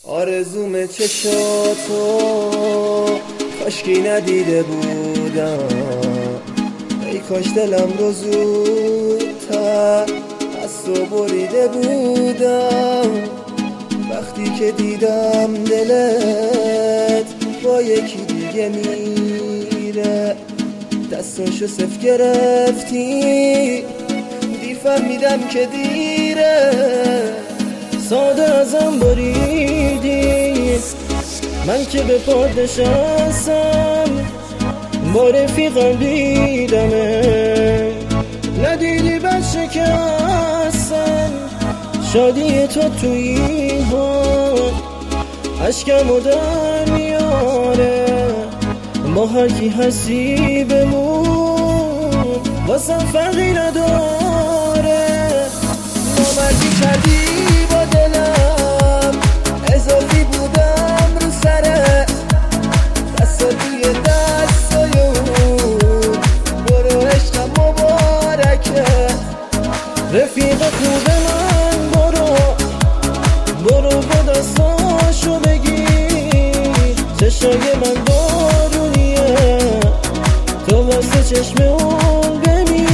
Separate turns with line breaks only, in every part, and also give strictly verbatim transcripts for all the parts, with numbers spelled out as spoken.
آرزوم چشاتو کاشکی ندیده بودم، ای کاش دلم رو زودتر از تو بریده بودم. وقتی که دیدم دلت با یکی دیگه میره، دستاشو صف گرفتی، دیر فهمیدم که دیره. ساده ازم بریدی، من که به پاد نشستم، با رفیقم دیدمه، ندیدی بچه که هستم. شادی تو تو این حال عشقمو در میاره، با هر کی هستی بمون، واسم فرقی نداره. نامردی کردی با دلم، اضافی بودم رو سرت، دستا توی دستای اون، برو عشقم مبارکه. رفیق خوب من برو، برو با دستاشو بگیر، چشای من بارونیه، تو واسه چشم اون بمیر.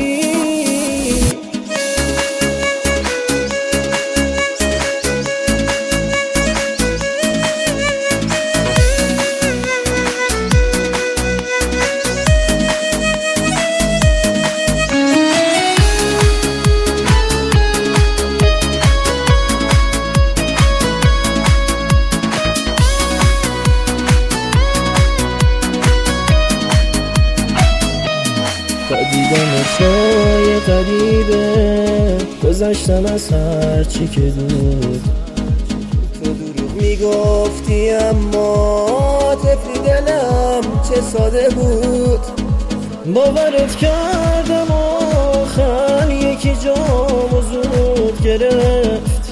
تا دیدم چای غریبه، گذشتم از هر چی که بود. تو دروغ میگفتی اما طفلی دلم چه ساده بود. باورت کردم آخر یکی جامو زود گرفت.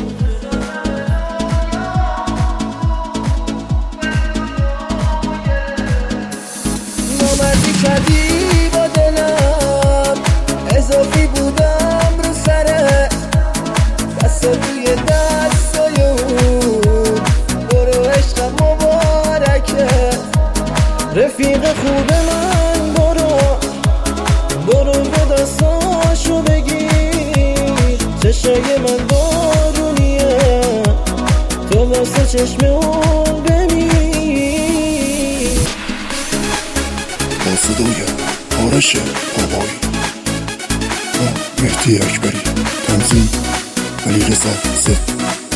نامردی کردی با دلم، اضافی بودم رو سرت، دستا توی دستای اون، برو عشقم مبارکه. رفیق خوب من برو، برو با دستاشو بگیر، چشای من بارونیه، تو واسه چشم اون بمیر.
با صدای آرش بابایی و مهدی اکبری، تنظیم علیرضا زد.